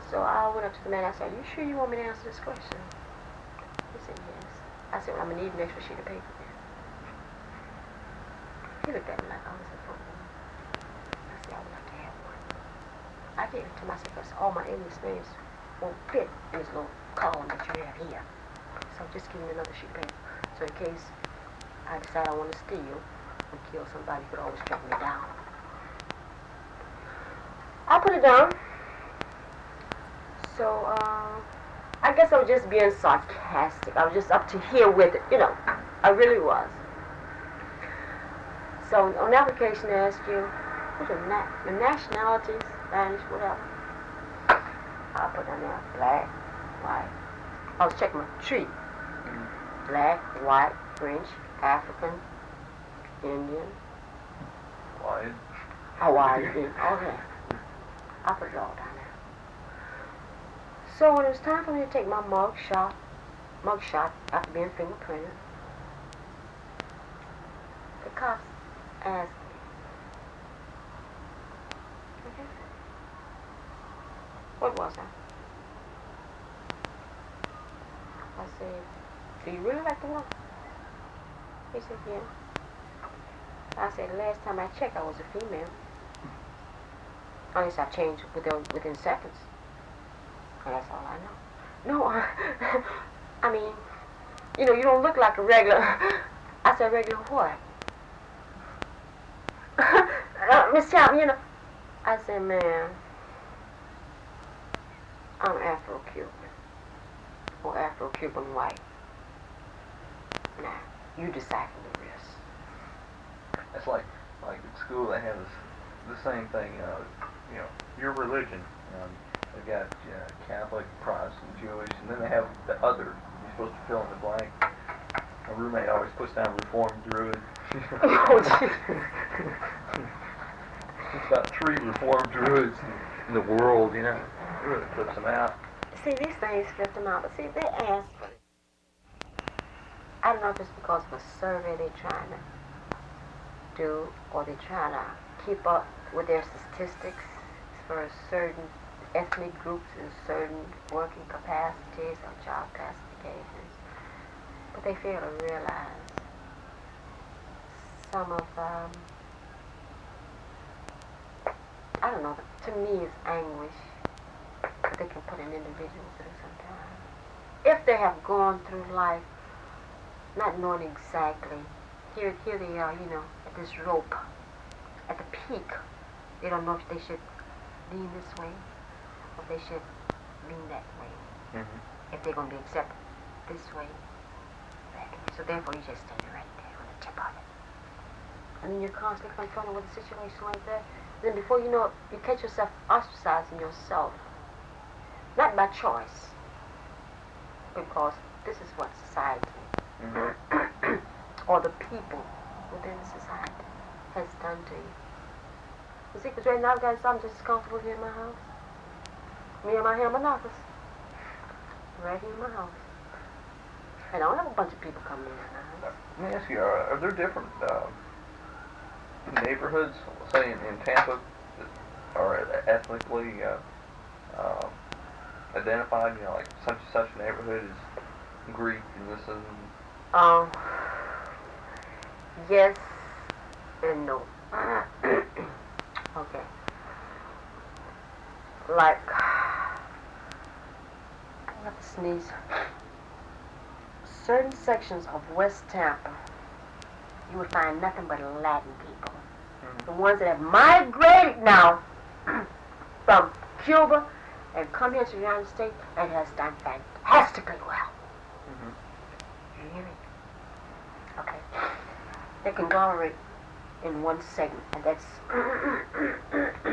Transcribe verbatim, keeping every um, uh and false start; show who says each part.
Speaker 1: So I went up to the man. I said, "Are you sure you want me to answer this question?" He said, "Yes." I said, "Well, I'm gonna need an extra sheet of paper then." He looked at me like I was a fool. I said, "I would like to have one." I gave it to him. I said, "Because all my English names won't fit in this little column that you have here. So just give me another sheet of paper. So in case I decide I want to steal and kill somebody, you could always track me down." I put it down. So, uh, I guess I was just being sarcastic. I was just up to here with it, you know. I really was. So, on the application, they ask you, what's your, na- your nationality, Spanish, whatever. I put down there, black, white. I was checking my tree. Black, white, French, African, Indian,
Speaker 2: Hawaiian.
Speaker 1: Hawaiian, all that. I put it all down there. So when it was time for me to take my mug shot, mug shot after being fingerprinted, the cops asked me, okay, what was I? I said, "Do you really like the woman?" He said, "Yeah." I said, "The last time I checked, I was a female. Unless I changed within, within seconds. And that's all I know." "No, I, I mean, you know, you don't look like a regular." I said, "Regular what?" uh, "Miss Chapman, you know." I said, "Man, I'm Afro-Cuban. Or Afro-Cuban white. Now, you decide for the rest."
Speaker 2: It's like, like at school they have this, the same thing, uh, you know, your religion. Um, they've got uh, Catholic, Protestant, Jewish, and then they have the other. You're supposed to fill in the blank. My roommate always puts down Reformed Druid.
Speaker 1: Oh, geez.
Speaker 2: There's about three Reformed Druids in, in the world, you know. It really flips them out.
Speaker 1: See, these things flip them out, but see, they ask for it. I don't know if it's because of a survey they're trying to do, or they're trying to keep up with their statistics for certain ethnic groups and certain working capacities or job classifications. But they fail to realize some of, um, I don't know, to me it's anguish that they can put an individual through sometimes. If they have gone through life not knowing exactly, here, here they are, you know, at this rope, at the peak. They don't know if they should lean this way or if they should lean that way.
Speaker 2: Mm-hmm.
Speaker 1: If they're going to be accepted this way, that way. So therefore you just stand right there on the tip of it. And then you're constantly confronted with a situation like that. Then before you know it, you catch yourself ostracizing yourself. Not by choice, because this is what society mm-hmm. or the people within society has done to you. You see, because right now I've got something just as comfortable here in my house. Me and my Hammer office. Right here in my house. And I don't have a bunch of people coming in my house.
Speaker 2: Let me ask you, are, are there different uh, neighborhoods, say in, in Tampa, that are ethnically uh, uh, identified, you know, like such and such a neighborhood is Greek and this and...
Speaker 1: Um, yes and no. Okay. Like, I have to sneeze. Certain sections of West Tampa, you would find nothing but Latin people. Mm-hmm. The ones that have migrated now from Cuba and come here to the United States and has done fantastically well. Mm-hmm. You hear me? Okay. They conglomerate in one segment, and that's